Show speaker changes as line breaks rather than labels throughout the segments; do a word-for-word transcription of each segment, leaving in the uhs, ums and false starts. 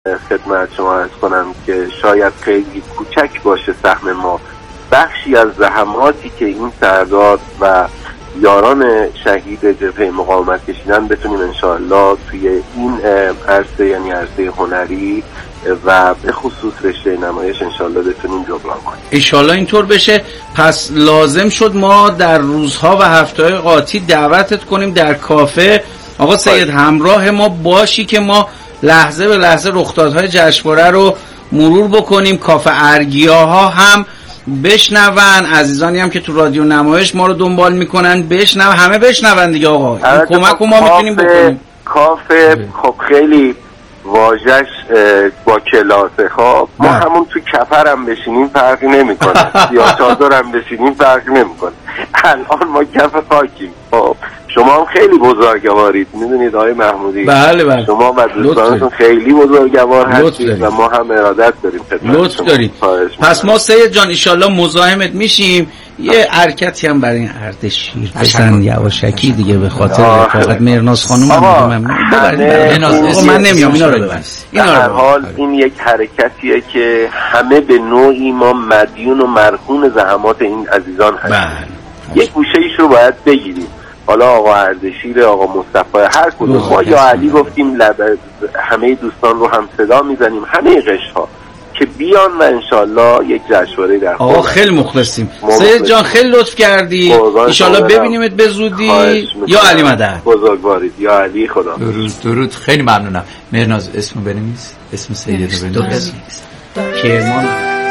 خدمت شما عرض کنم که شاید خیلی کوچک باشه سهم ما، بخشی از زحماتی که این سردار و یاران شهید جبهه مقاومت کشیدن بتونیم انشاءالله توی این عرصه، یعنی عرصه هنری و به خصوص رشته نمایش، انشاءالله بتونیم جبران کنیم. انشاءالله
اینطور بشه. پس لازم شد ما در روزها و هفته‌های آتی دعوتت کنیم در کافه. آقا سید همراه ما باشی که ما لحظه به لحظه رخدادهای جشنواره رو مرور بکنیم. کافه ارگیاها هم بشنون، عزیزانی هم که تو رادیو نمایش ما رو دنبال میکنن بشنون، همه بشنون دیگه آقا. این کمک رو ما میتونیم بکنیم.
کافه خب خیلی واژش با کلاسه، خب ما همون تو کفر هم بشینیم فرقی نمیکنه، یا چادر هم بشینیم فرقی نمیکنه. الان ما کف خاکیم. خب شما هم خیلی بزرگوارید، میدونید آقای محمودی.
بله بله.
شما و دوستانتون خیلی بزرگوار هستید و ما هم ارادت داریم خدمت
لطف دارید. پس ما سید جان انشالله مزاحمت میشیم. یه حرکتی هم برای این اردشیر بزن یواشکی دیگه، به خاطر رفاقت مرناز خانم هم ببرید. من نمیام اینا رو ببرید.
در هر حال این یک حرکتیه که همه به نوعی ما مدیون و مرهون زحمات این عزیزان هستیم. یک گوشه ایش رو باید بگیریم. حالا آقا اردشیر، آقا مصطفی، هر کدوم ما یا علی گفتیم لب همه دوستان رو هم صدا میزنیم، همه قشرها که بیان و انشالله یک جشنواره در خود.
آقا خیلی مخلصیم. سید جان خیلی لطف کردی، انشالله ببینیمت به زودی. یا علی مدد
بزرگوارید، یا علی. خدا
درود درود. خیلی ممنونم. مرناز اسم بنویس، اسم سید رو بنویس.
کرمان.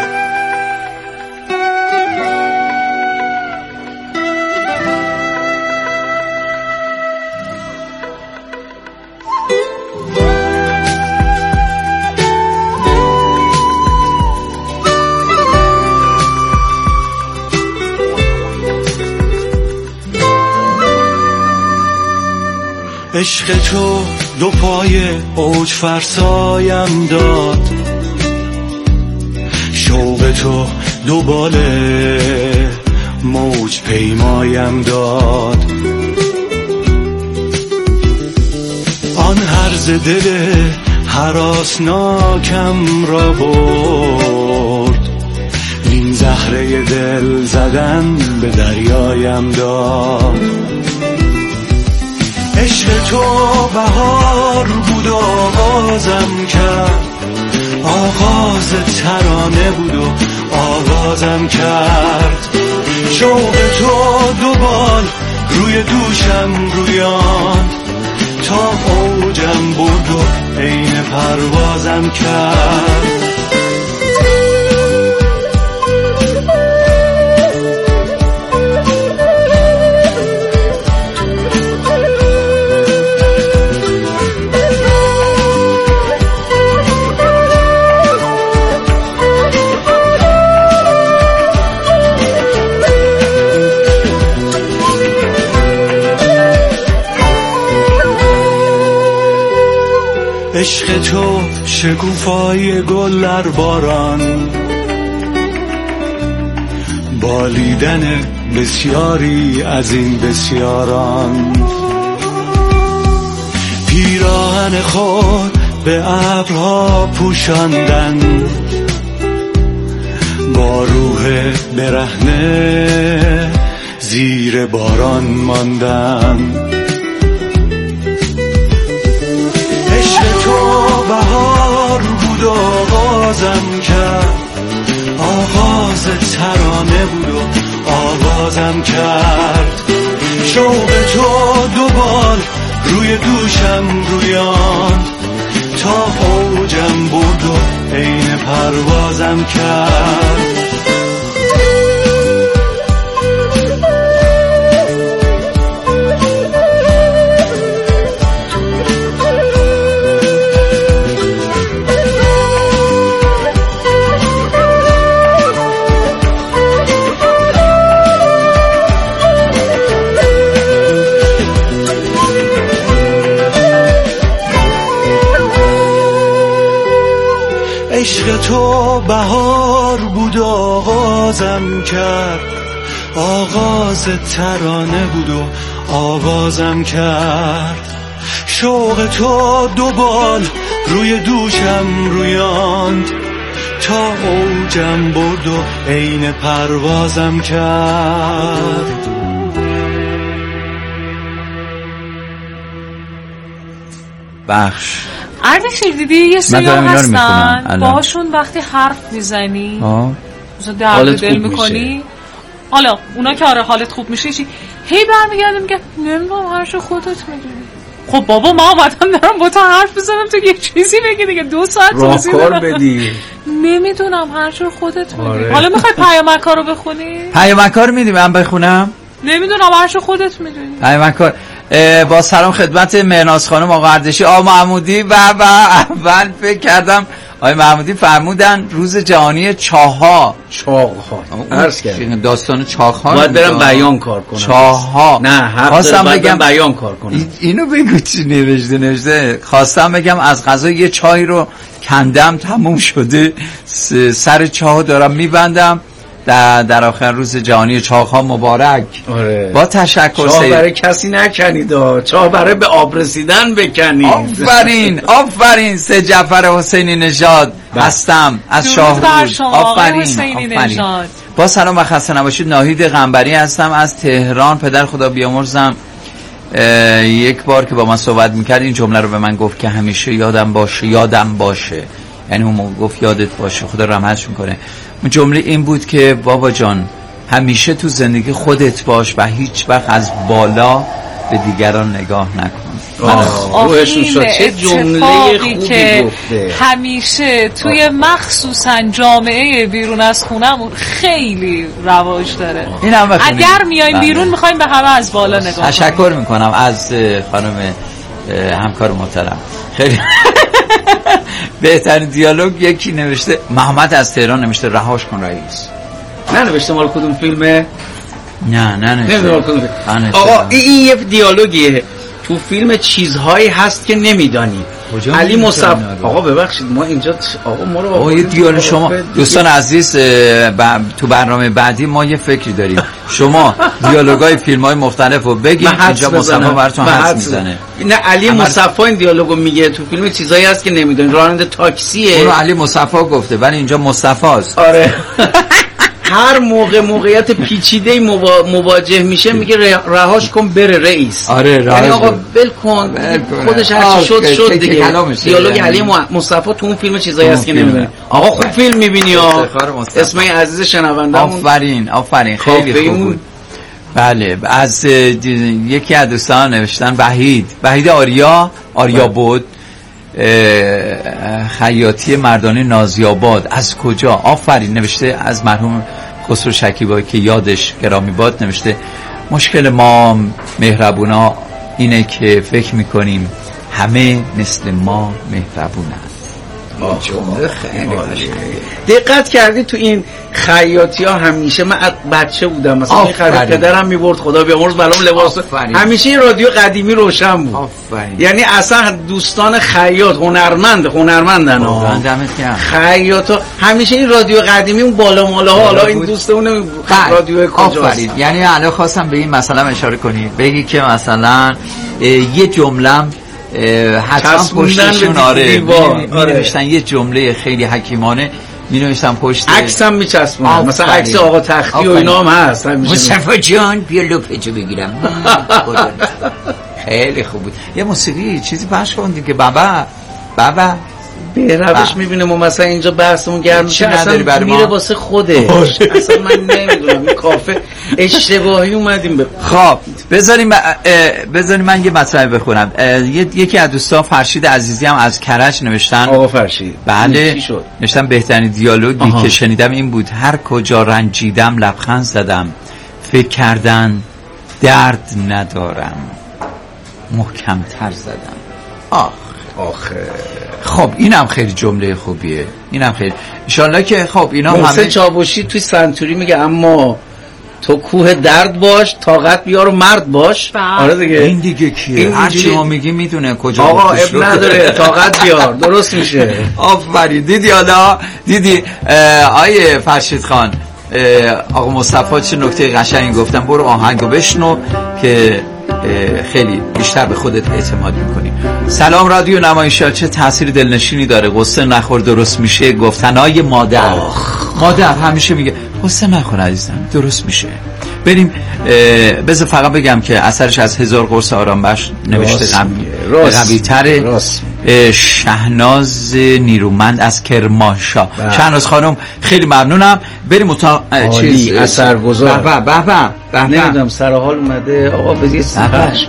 عشق تو دو پای اوج فرسایم داد، شوق تو دو باله موج پیمایم داد. آن هرز دل هراسناکم را برد، این زهره دل زدن به دریایم داد. عشق تو بهار بود و آغازم کرد، آغاز ترانه بود و آغازم کرد. شوق تو دو بال روی دوشم رویان، تا اوجم برد و عین پروازم کرد. عشق تو شکوفای گل در باران، بالیدن بسیاری از این بسیاران. پیراهن خود به ابرها پوشاندن، با روح برهنه زیر باران ماندن. تو بهار بود و آغازم کرد، آغاز ترانه بود و آغازم کرد. شوق تو دو بال روی دوشم رویان، تا اوجم برد و عین پروازم کرد. عشق تو بهار بود و آغازم کرد، آغاز ترانه بود و آوازم کرد. شوق تو دو بال روی دوشم رویاند تا اوجم برد و عین پروازم کرد.
بخش
اردشیر دیدی یه سریال هستن باهاشون وقتی حرف میزنی مثلا درد دل میکنی، حالا اونا که آره حالت خوب میشه چی هی برمیگرده میگه نمیدونم هرچه خودت میدونی. خب بابا ما اومدم دارم با تو حرف بزنم تو یه چیزی بگی دیگه، دو ساعت
راهکار بدی.
نمیدونم هرچه خودت میدونی. آره. حالا میخوای پیامک‌ها رو بخونی؟
پیامک‌ها رو میدی من بخونم؟
نمیدونم هرچه خودت میدونی.
پیامک‌ها با سلام خدمت مهناز خانم آقا اردشیر آقا محمودی و و اول فکر کردم آقای محمودی فرمودن روز جهانی چاها
چاها عرض کردم
داستان چاها
باید برم بیان کار کنم
چاها
نه خواستم بگم بیان کار کنم
اینو بگو چی نوشته نوشته خواستم بگم از قضا یه چای رو کندم تموم شده سر چاهو دارم میبندم در, در آخر روز جهانی چاه‌ها مبارک.
آره.
با تشکر
چاه برای کسی نکنید، چاه برای به آب رسیدن بکنید.
آفرین آفرین سه جعفر حسینی نژاد هستم از شاهروز. آفرین آفرین. با سلام و خسته نباشید. ناهید قنبری هستم از تهران. پدر خدا بیامرزم یک بار که با من صحبت میکرد این جمله رو به من گفت که همیشه یادم باشه یادم باشه، یعنی اون گفت یادت باشه، خدا رحمتش میکنه. جمله این بود که بابا جان همیشه تو زندگی خودت باش و هیچ وقت از بالا به دیگران نگاه نکن.
روحشون شد چه جمله خوبی گفته.
همیشه توی مخصوصا جامعه بیرون از خونمون خیلی رواج داره. اگر میایم بیرون میخوایم به همه از بالا نگاه کنیم.
تشکر میکنم از خانم همکار محترم. خیلی بهترین دیالوگ یکی نوشته محمد از تهران نوشته رهاش کن رئیس.
نه نوشته مال کدوم فیلمه؟
نه نه نوشته.
آقا این یه دیالوگیه تو فیلم چیزهایی هست که نمیدانی. علی مصطفی آقا ببخشید ما اینجا آقا ما رو
آقا یه دیالوگ شما دوستان عزیز ب... تو برنامه بعدی ما یه فکری داریم شما دیالوگای فیلم‌های مختلف رو بگید اینجا مصطفی براتون حدس میزنه.
نه علی مصطفی این دیالوگو میگه تو فیلم چیزهایی هست که نمیدونی راننده تاکسیه.
اونو علی مصطفی گفته ولی اینجا مصطفی است.
آره هر موقع موقعیت پیچیده موا... مواجه میشه میگه رهاش کن بره رئیس.
آره
یعنی آقا ول کن خودش هر چی شد شد دیگه. دیالوگ علی مصطفی تو اون فیلم چیزایی هست که نمیدونی. آقا خوب فیلم میبینی ها. اسم عزیز شنونده‌مون
آفرین آفرین خیلی خوب بود. بله از یکی از دوستان نوشتن وحید وحید آریا آریا بود خیاطی مردانی نازیاباد از کجا. آفرین نوشته از مرحوم خسرو شکیبایی که یادش گرامی باد. نوشته مشکل ما مهربونا اینه که فکر میکنیم همه مثل ما مهربونند.
دقت کردی تو این خیاطی ها همیشه من بچه بودم مثلا این خرید پدرم میبرد خدا بیامرز بلام لباس همیشه رادیو قدیمی روشن بود. آفرین. یعنی اصلا دوستان خیاط هنرمند هنرمندن ها خیاط همیشه این رادیو قدیمی اون بالا مالا ها. حالا این دوستمون رادیو کجاست؟
یعنی الان خواستم به این مثلا اشاره کنی بگی که مثلا یه جمله حتما پشتشون آره می‌نوشتن یه جمله خیلی حکیمانه می‌نوشتن پشت
عکسم می‌چسبونن مثلا عکس آقا تختی و اینا هم هست.
مصطفی جان بیا لپتو بگیرم. خیلی خوب بود. یه موسیقی چیزی پخش کن دیگه بابا بابا
به روش میبینه ما مثلا اینجا بحثمون گرم میشه اصلا میره واسه خوده اصلا من نمیدونم این کافه اشتباهی اومدیم به
خب بذاریم بذاریم من یه مطلب بخونم. یکی از دوستان فرشید عزیزی هم از کرج نوشتن.
آقا فرشید
بله نوشتن بهترین دیالوگی آها. که شنیدم این بود هر کجا رنجیدم لبخند زدم فکر کردن درد ندارم محکم تر زدم. آخ
آخه
خب اینم خیلی جمله خوبیه. اینم خیلی انشالله که خب اینا همه
محسن چاوشی توی سنتوری میگه اما تو کوه درد باش طاقت بیار و مرد باش.
آره دیگه این دیگه کیه؟ هر چی ما میگیم میدونه کجا
آقا اب نداره طاقت بیار درست میشه.
آفرین. دیدی حالا دیدی آیه فرشید خان آقا مصطفی چه نکته قشنگی گفتن. برو آهنگو بشنو که خیلی بیشتر به خودت اعتماد میکنی. سلام رادیو نمایشات چه تأثیر دلنشینی داره. قصه نخور درست میشه. گفتنای مادر مادر همیشه میگه قصه نخور عزیزم درست میشه. بریم بذار فقط بگم که اثرش از هزار قرص آرام بخش نوشته قوی تره. شهناز نیرومند از کرمانشاه. شهناز خانم خیلی ممنونم. بریم اتاق چیز
اثرگذار.
به به به به
نمیدونم سر حال اومده آقا بذید سرش.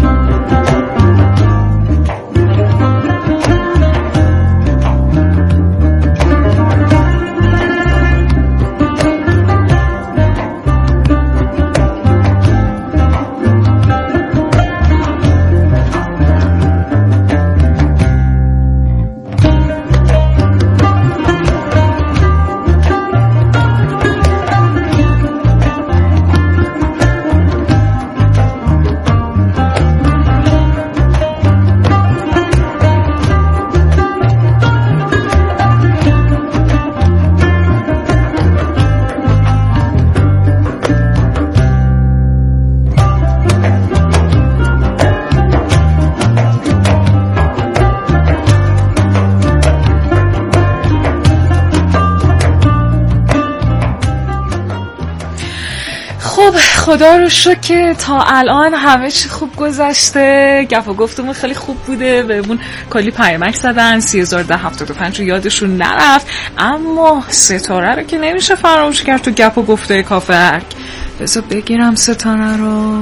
خدا رو شکر که تا الان همه چی خوب گذشته. گپ و گفتمون خیلی خوب بوده. بهمون کلی پیامک زدن. سه هزار و ده هفتاد و پنج رو یادشون نرفت. اما ستاره رو که نمیشه فراموش کرد تو گپ و گفته کافه ارگ. بذار بگیرم ستاره رو.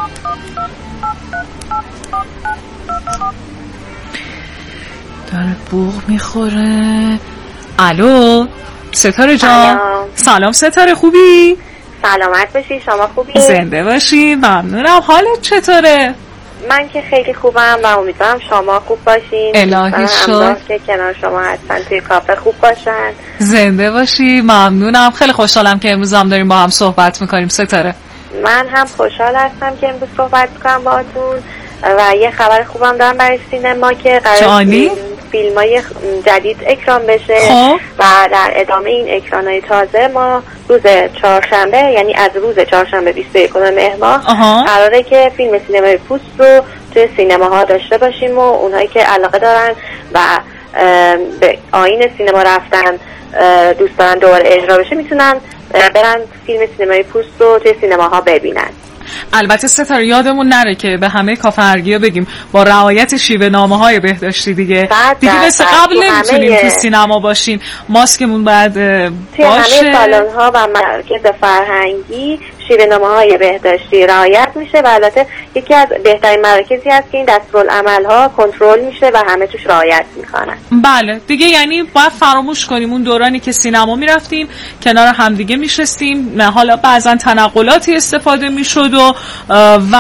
داره بوق میخوره. الو ستاره جان. سلام ستاره، خوبی؟
سلامت باشی، شما خوبی؟
زنده باشی، ممنونم. حالت چطوره؟
من که خیلی خوبم و امیدوارم شما خوب باشین.
الهی شکر
که کنار شما هستن توی کافه خوب باشن.
زنده باشی، ممنونم. خیلی خوشحالم که امروز هم داریم با هم صحبت میکنیم ستاره.
من هم خوشحال هستم که امروز صحبت میکنم باهاتون و یه خبر خوبم دارم برای سینما که قرار فیلم های جدید اکران بشه.
خب.
و در ادامه این اکران های تازه ما روز چهارشنبه، یعنی از روز چهارشنبه بیست و یکم مهر ماه قراره که فیلم سینمای پوست رو توی سینماها داشته باشیم و اونهایی که علاقه دارن و به آیین سینما رفتن دوست دارن دوباره اجرا بشه میتونن برن فیلم سینمای پوست رو توی سینماها ببینن.
البته ستاره یادمون نره که به همه کافه ارگیا بگیم با رعایت شیوه نامه های بهداشتی دیگه دیگه مثل قبل نمیتونیم تو سینما باشیم. ماسکمون باید باشه.
توی همه سالن ها و مراکز فرهنگی شیوه نامه های بهداشتی رعایت میشه و البته یکی از بهترین مراکزی هست که این دستورالعمل ها کنترل میشه و همه توش رعایت میکنن.
بله دیگه، یعنی باید فراموش کنیم اون دورانی که سینما میرفتیم کنار همدیگه میشستیم، نه حالا بعضا تنقلاتی استفاده میشد و و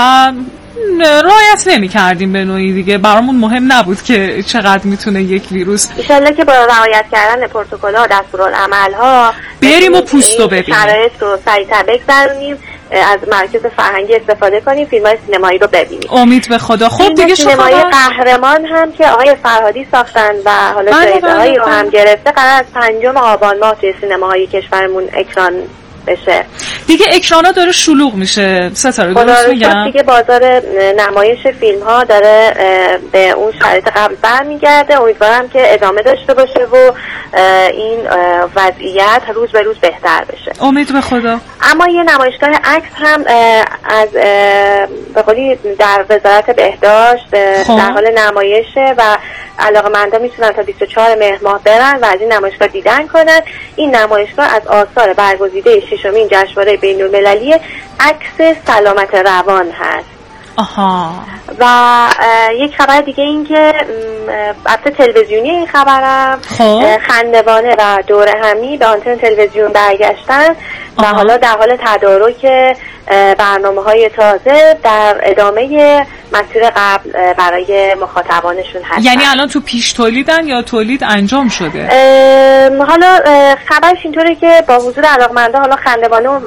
رعایت نمی کردیم به نوعی دیگه. برامون مهم نبود که چقدر میتونه یک ویروس.
ان شاءالله که با رعایت کردن پروتکل‌ها و دستورالعمل‌ها
بریم و پوستو ببینیم،
شرایط رو سریع‌تر بگذرونیم، از مرکز فرهنگی استفاده کنیم، فیلم‌های سینمایی رو ببینیم.
امید به خدا. خب دیگه
سینمای قهرمان هم که آقای فرهادی ساختن و حالا جایزه‌هایی رو هم گرفته قرار از پنجم آبان ماه توی سینماهای کشورمون اکران بشه.
دیگه اکرانا داره شلوغ میشه ستاره، درست میگم؟
دیگه بازار نمایش فیلم ها داره به اون شرایط قبل برمیگرده. امیدوارم که ادامه داشته باشه و این وضعیت روز به روز بهتر بشه.
امید به خدا.
اما یه نمایشگاه عکس هم از به قولی در وزارت بهداشت
خواه.
در حال نمایشه و علاقه‌مندان میتونن تا بیست و چهارم مهر ماه برن و از این نمایشگاه دیدن کنن. این نمایشگاه از آثار برگزیده ششمین جشنواره بین‌المللی عکس سلامت روان هست.
آها.
و یک خبر دیگه این که البته تلویزیونی این خبرم خندوانه و دوره همی به آنتن تلویزیون برگشتن و حالا در حال تدارک برنامه‌های تازه در ادامه مسیر قبل برای مخاطبانشون هستن.
یعنی الان تو پیش تولیدن یا تولید انجام شده؟
حالا خبرش اینطوره که با حضور علاقمندان حالا خندوانه و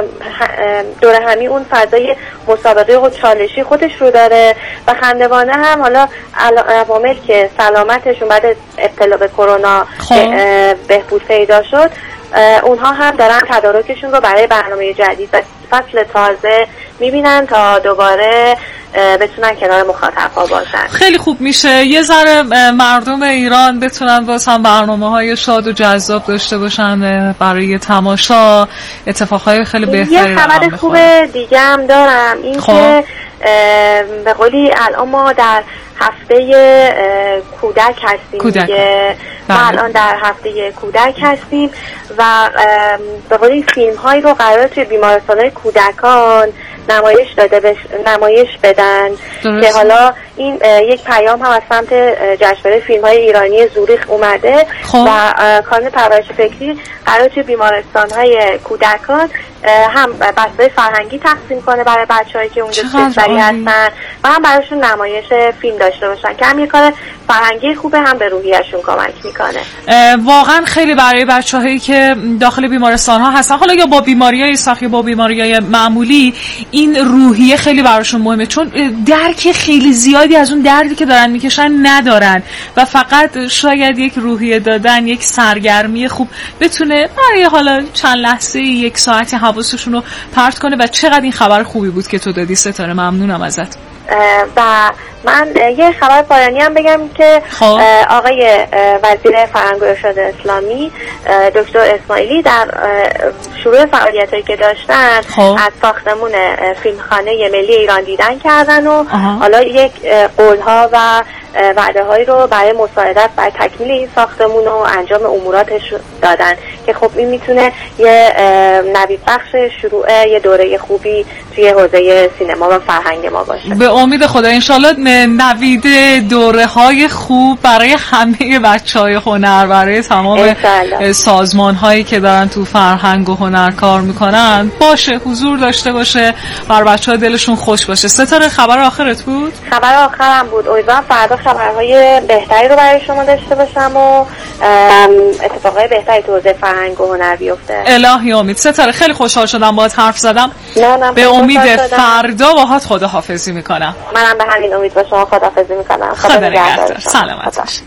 دوره همی اون فضای مسابقه و چالشی خودش رو داره و خندوانه هم حالا عوامل که سلامتشون بعد ابتلا به کرونا بهبود پیدا شد اونها هم دارن تدارکشون رو برای برنامه جدید و فصل تازه میبینن تا دوباره بتونن کنار مخاطب ها باشن.
خیلی خوب میشه یه ذره مردم ایران بتونن باز هم برنامه‌های شاد و جذاب داشته باشن برای تماشا، اتفاقهای خیلی بهتری.
یه خبر خوب دیگه هم دارم، این خب. که به قولی الان ما در هفته کودک هستیم کودک. دیگه ما الان در هفته کودک هستیم و به قولی فیلم هایی رو قرار توی بیمارستان های کودکان نمایش داده بش... نمایش بدن درست. که حالا این یک پیام هم از سمت جشنواره فیلم های ایرانی زوریخ اومده خب. و کانون پرورش فکری قرار توی بیمارستان های کودکان هم بسته فرهنگی تقسیم کنه برای بچه‌هایی که اونجا سری هستن و هم براشون نمایش فیلم داشته باشن که هم یه کار فرهنگی خوبه، هم به روحیه‌شون کمک میکنه.
واقعا خیلی برای بچه‌هایی که داخل بیمارستان ها هستن، حالا یا با بیماری‌های سخت یا با بیماری‌های معمولی، این روحیه خیلی براشون مهمه، چون درک خیلی زیادی از اون دردی که دارن میکشن ندارن و فقط شاید یک روحیه دادن، یک سرگرمی خوب بتونه برای حالا چند لحظه یک ساعتی حواسشون رو پرت کنه. و چقدر این خبر خوبی بود که تو دادی ستاره، ممنونم ازت.
و من یه خبر پایانی هم بگم که خواه. آقای وزیر فرهنگ و ارشاد اسلامی دکتر اسماعیلی در شروع فعالیتایی که داشتن خواه. از ساختمون فیلمخانه ملی ایران دیدن کردن و آها. حالا یک قولها و وعده هایی رو برای مساعدت برای تکمیل این ساختمون و انجام اموراتش دادن که خب این میتونه یه نوید بخش شروع یه دوره خوبی توی حوزه سینما و فرهنگ ما باشه.
به امید خدا انشالله نوید دوره های خوب برای همه بچه های هنر، برای تمام سازمان هایی که دارن تو فرهنگ و هنر کار میکنن باشه، حضور داشته باشه، بر بچه ها دلشون خوش باشه. ستاره خبر آخرت بود؟
خبر آخرم بود. امیدوارم فردا خبرهای بهتری رو برای شما داشته باشم و اتفاقای بهتری تو حوزه فرهنگ و هنر بیفته.
الهی امید. ستاره خیلی خوشحال شدم باهات حرف زدم.
نه نه
به امید فردا باهات خداحافظی میکنم.
منم به همین امید با شما خداحافظی میکنم.
خدا نگهدار. سلامت باشید.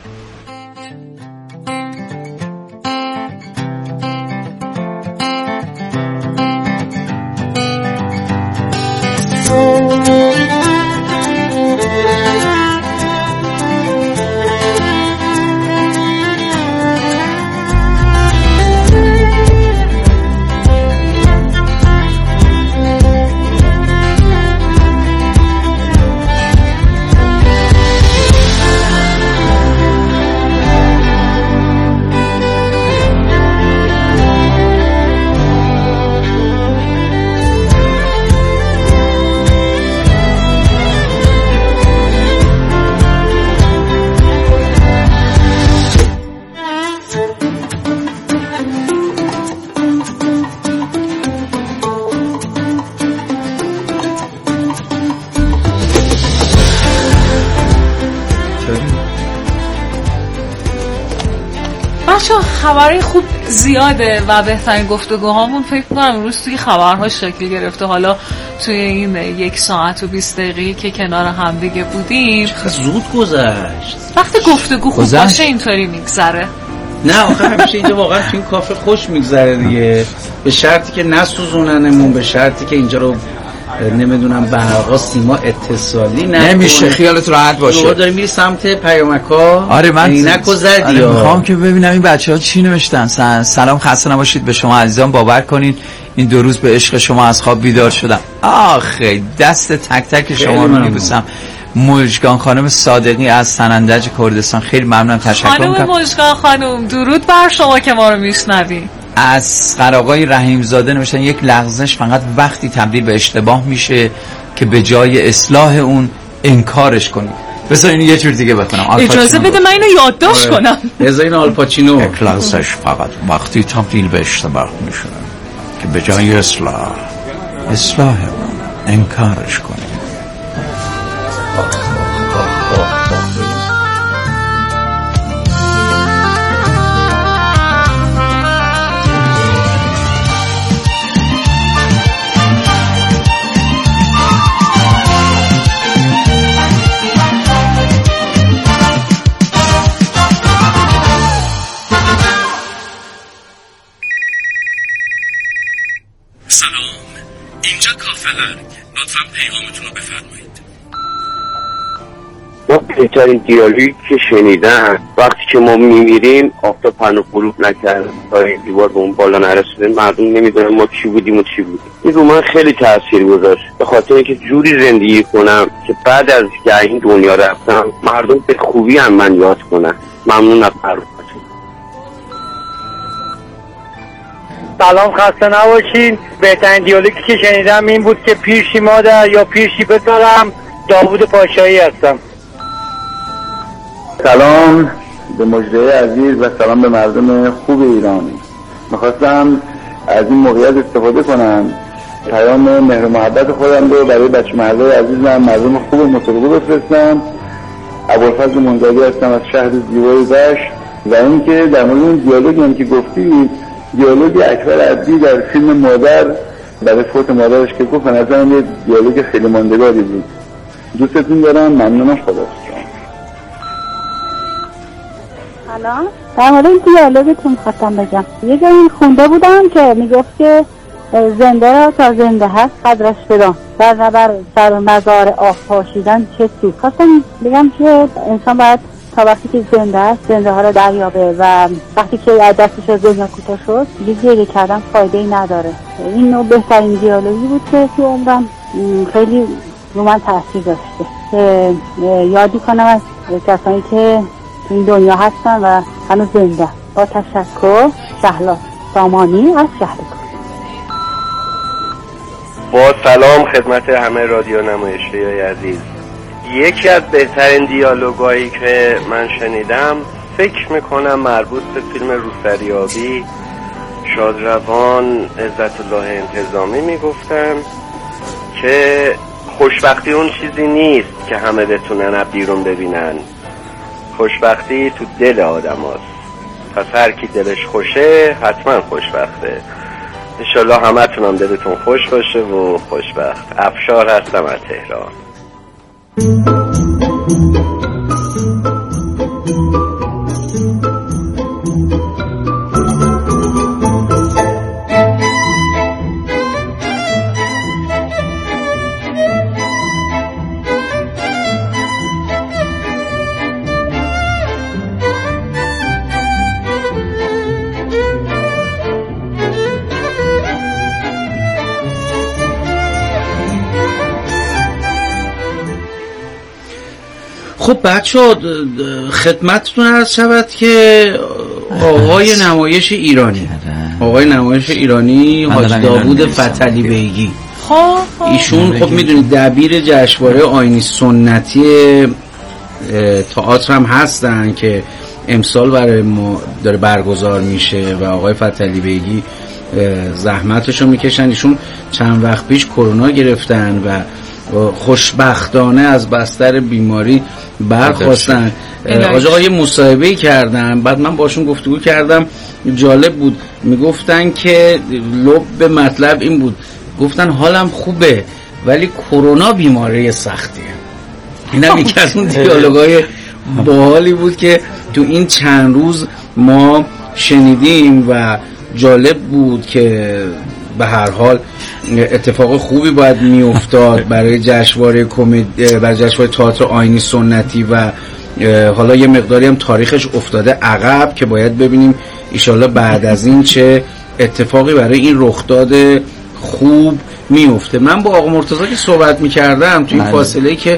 خبرهای خوب زیاده و بهترین گفتگوهامون فکر کنم امروز توی خبرها شکل گرفته. حالا توی این یک ساعت و بیست دقیقه که کنار هم دیگه بودیم
چقدر زود گذشت.
وقتی گفتگو خوب باشه اینطوری میگذره.
نه آخه همیشه اینجا واقعا توی این کافه خوش میگذره دیگه، به شرطی که نسوزوننمون، به شرطی که اینجا رو نمیدونم برقا سیما اتصالی نه
نمیشه. خیالت راحت باشه.
تو داری میری سمت پیامکا.
آره من
عینک و زدی.
آره میخوام که ببینم این بچه‌ها چی نوشتن. سلام خسته نباشید به شما عزیزان. باور کنین این دو روز به عشق شما از خواب بیدار شدم. آخه دست تک تک شما رو میبوسم. مژگان خانم صادقی از سنندج کردستان خیلی ممنونم، تشکر میکنم.
خانم مژگان خانم درود بر شما که ما رو میشنوید.
از آقای رحیم زاده نوشتن یک لغزش فقط وقتی تبدیل به اشتباه میشه که به جای اصلاح اون انکارش کنید. بذار اینو یه جور دیگه بخونم.
اجازه بده من اینو یادداشت کنم.
بذار این آلپاچینو.
یک لغزش فقط وقتی تبدیل به اشتباه میشه که به جای اصلاح اصلاح اون انکارش کنید.
سلام، اینجا کافه ارگ. لطفاً پیغامتون رو بفرمایید. ما بهترین دیالوگی که شنیدن وقتی که ما میمیریم آفتاب پهن غروب نکرد تا این دیوار به اون بالا نرسیده، مردم نمیدونن ما کی بودیم و چی بودیم. این رو من خیلی تاثیر گذاشت، به خاطر اینکه جوری زندگی کنم که بعد از که این دنیا رفتم مردم به خوبی هم من یاد کنن. ممنون از پرواز.
سلام، خسته نباشین. بهترین دیالوگی که شنیدم این بود که پیرشی مادر یا پیرشی پسرم، داوود پاشایی هستم.
سلام به مجده عزیز و سلام به مردم خوب ایران. میخواستم از این موقعیت استفاده کنم پیام مهر و محبت خودم رو برای بچه محله عزیزم مردم خوب مصاحبه بفرستم. ابوالفضل منزلی هستم از شهر زیبای دشت. و اینکه در مورد این دیالوگی هم که گفتی، دیالوگ اکبر عبدی در فیلم مادر برای فوت مادرش که گفت، به نظرم یه دیالوگ خیلی ماندگاری بود. دوستتون دارم، ممنونم. خدا
سلام. در مورد این دیالوگتون خواستم بگم، یه جایی خونده بودم که میگفت که زنده را تا زنده هست قدرش بدان، در نبر سر مزار آب پاشیدن چه سود. خواستم بگم که انسان باید تا وقتی که زنده است زنده ها را دریابه و وقتی که از دستش از دنیا کوتاه شد دیگه گریه کردن فایده ای نداره. این نوع بهترین دیالوگی بود که تو عمرم خیلی رو من تاثیر داشته، که یادی کنم از کسانی که تو این دنیا هستن و هنوز زنده. با تشکر، شهلا سامانی از شهرکار.
با سلام خدمت همه رادیو نمایشی عزیز. یکی از بهترین دیالوگایی که من شنیدم فکر میکنم مربوط به فیلم روسریابی، شادروان عزت الله انتظامی میگفتن که خوشبختی اون چیزی نیست که همه بتونن از بیرون ببینن، خوشبختی تو دل آدم هست. پس هر کی دلش خوشه حتما خوشبخته. انشالله همه تونم دلتون خوش باشه و خوشبخت. افشار هستم از تهران.
خب بچه ها خدمتتون عرض شود که آقای نمایش ایرانی آقای نمایش ایرانی حاج داوود فتحعلی بیگی، ایشون خب میدونید دبیر جشنواره آیینی سنتی تئاتر هم هستن که امسال برای ما داره برگزار میشه و آقای فتحعلی بیگی زحمتشو میکشن. ایشون چند وقت پیش کرونا گرفتن و خوشبختانه از بستر بیماری برخواستن. آقا یه مصاحبه کردم، بعد من باشون گفتگو کردم، جالب بود. میگفتن که لب مطلب این بود، گفتن حالم خوبه ولی کرونا بیماری سختیه. اینم یکی از اون دیالوگای باحالی بود که تو این چند روز ما شنیدیم و جالب بود که به هر حال اتفاق خوبی باید میافتاد برای جشنواره کمدی، برای جشنواره تئاتر آیینی سنتی و حالا یه مقداری هم تاریخش افتاده عقب که باید ببینیم ایشالله بعد از این چه اتفاقی برای این رخداد خوب میفته. من با آقا مرتضی که صحبت میکردم تو این فاصله که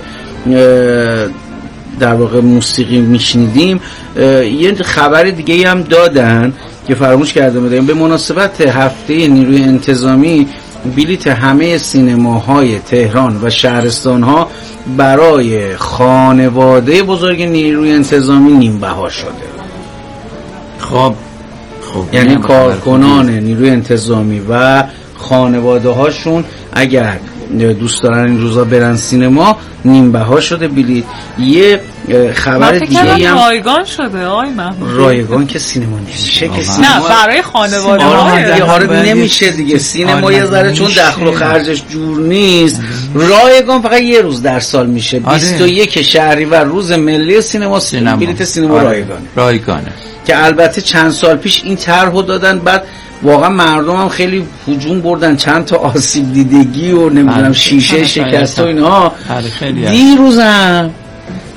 در واقع موسیقی میشنیدیم، یه خبر دیگه هم دادن که فراموش کرده بودیم. به مناسبت هفته نیروی انتظامی بلیت همه سینماهای تهران و شهرستانها برای خانواده بزرگ نیروی انتظامی نیم بها شده.
خب خب
یعنی کارکنان نیروی انتظامی و خانواده هاشون اگر دوست دارن این روزا برن سینما نیم بها شده بلیت. یه خبر دیگه هم
رایگان شده آی محمود.
رایگان که سینما نمیشه که
سینما نه برای خانواده ها
نمیشه دیگه. سینما یه ذره چون دخل و خرجش جور نیست. رایگان فقط یه روز در سال میشه. بیست و یک شهریور روز ملی سینما، سینما بلیت سینما رایگانه.
رایگانه
که البته چند سال پیش این طرحو دادن، بعد واقعا مردم هم خیلی هجوم بردن، چند تا آسیب دیدگی و نمیدونم شیشه شکست و اینها. دیروزم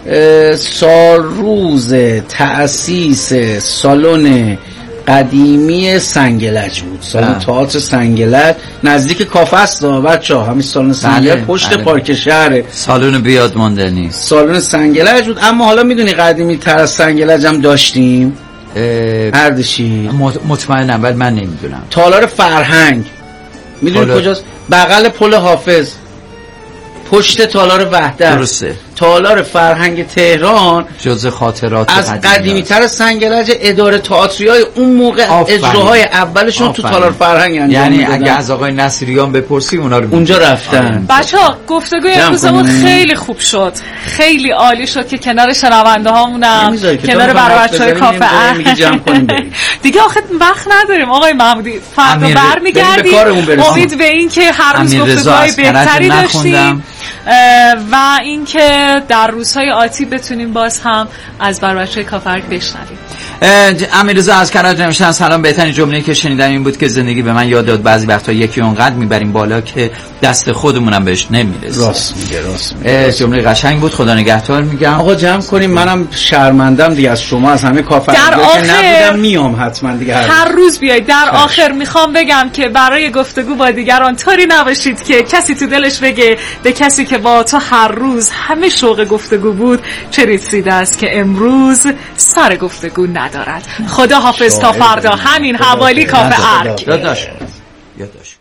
سال روز تأسیس سالن قدیمی سنگلج بود، سالن تئاتر سنگلج نزدیک کافه است بچه‌ها، همین سالن سنگلج بله، پشت بله. پارک شهر،
سالن بیاد مانده نیست،
سالن سنگلج بود. اما حالا میدونی قدیمی تر از سنگلج هم داشتیم اردشیر،
مطمئنم ولی من نمیدونم.
تالار فرهنگ میدونی کجاست؟ بغل پل حافظ، پشت تالار وحدت.
درسته.
تالار فرهنگ تهران
جزء خاطرات
از قدیمی تر سنگلج. اداره تئاتریای اون موقع اجراهای اولشون تو تالار فرهنگ انجام
یعنی
میدادن.
اگه از آقای نصیریان بپرسی اونا رو
اونجا رفتن.
بچه‌ها گفتگوی امروزمون خیلی خوب شد، خیلی عالی شد که کنار شنونده هامونم، کنار بچه‌های کافه دیگه آخه وقت نداریم آقای محمودی، فردا برمیگردیم. امید به این که هر روز گفتگوهای بهتری داشتیم و اینکه در روزهای آتی بتونیم باز هم از بچه‌های کافه بشنویم.
امیررضا از کرج نوشتن سلام، بهترین جمله‌ای که شنیدم این بود که زندگی به من یاد داد بعضی وقتا یکی اونقدر میبریم بالا که دست خودمونم بهش نمیرسه.
راست میگه، راست میگه.
جمله قشنگ بود، خدا نگهدار میگم.
آقا جمع کنیم، منم شرمندم دیگه از شما، از همه کافه
در آخر
نبودم، میام حتما دیگه هر,
هر روز بیاید. در خش. آخر میخوام بگم که برای گفتگو با دیگران طوری نباشید که کسی تو دلش بگه به کسی که با تو هر روز همه شوق گفتگو بود چه رسیده است که امروز سر گفتگو ندارد. خدا حافظ تا فردا همین حوالی کافه ارگ.
یادداشت یادداشت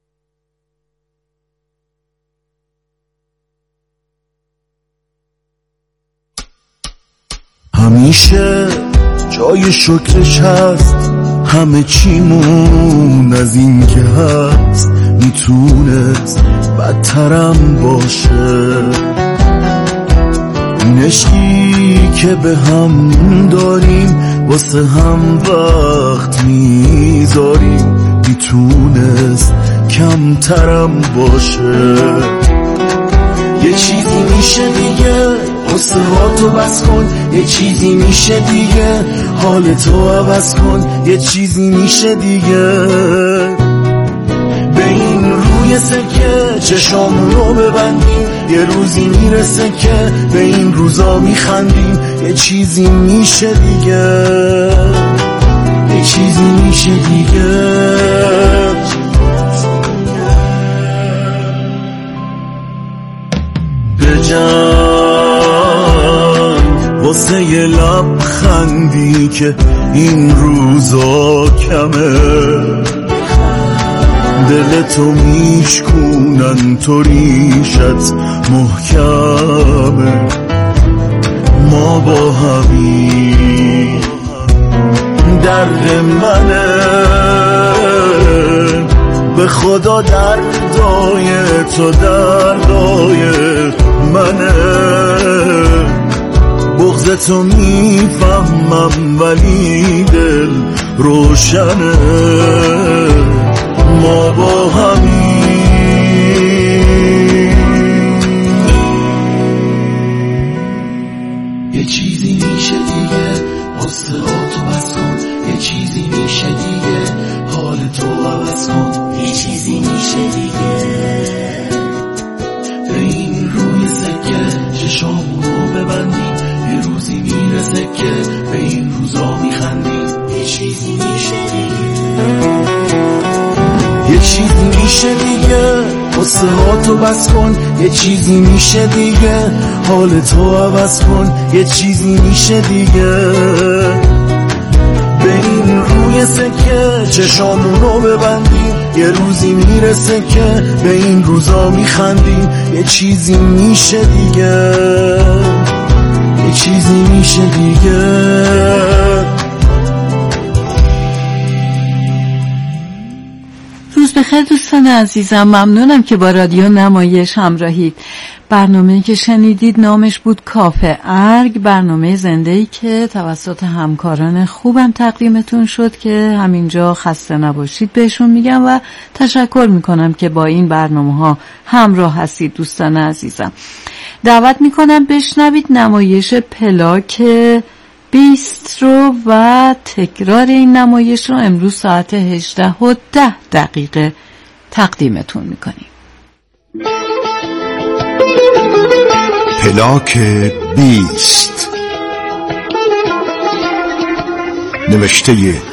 همیشه جای شکرش هست، همه چیمون از این که هست میتونست بدترم باشه. این عشقی که به هم داریم واسه هم وقت میذاریم میتونست کمترم باشه. یه چیزی میشه دیگه قصه ها تو بس کن، یه چیزی میشه دیگه حالتو عوض کن، یه چیزی میشه دیگه به این روی سکه چشامونو ببندیم، یه روزی میرسه که به این روزا میخندیم، یه چیزی میشه دیگه، یه چیزی میشه دیگه. بجنگ واسه یه لبخندی که این روزا کمه، دلتو میشکونن تو ریشت محکمه. ما با همین درد منه، به خدا دردای تو دردای منه. بغضتو میفهمم ولی دل روشنه. ما با همین یه چیزی میشه دیگه قصه ها تو بس کن، یه چیزی میشه دیگه حال تو عوض کن، یه چیزی میشه دیگه به این روی سکه چشامونو ببندیم، یه روزی میرسه که به این روزا میخندیم، یه چیزی میشه دیگه، یه چیزی میشه دیگه قصه ها تو بس کن، یه چیزی میشه دیگه حال تو عوض کن، یه چیزی میشه دیگه به این روی سکه چشامونو ببندیم، یه روزی میرسه که به این روزا میخندیم، یه چیزی میشه دیگه، یه چیزی میشه دیگه.
روز بخیر دوستان عزیزم، ممنونم که با رادیو نمایش همراهید. برنامه‌ای که شنیدید نامش بود کافه ارگ، برنامه زنده‌ای که توسط همکاران خوبم تقدیمتون شد که همینجا خسته نباشید بهشون میگم و تشکر میکنم که با این برنامه‌ها همراه هستید. دوستان عزیزم دعوت میکنم بشنوید نمایش پلاک بیست رو و تکرار این نمایش رو امروز ساعت هجده و ده دقیقه تقدیمتون میکنیم.
ملاک بیست، نوشته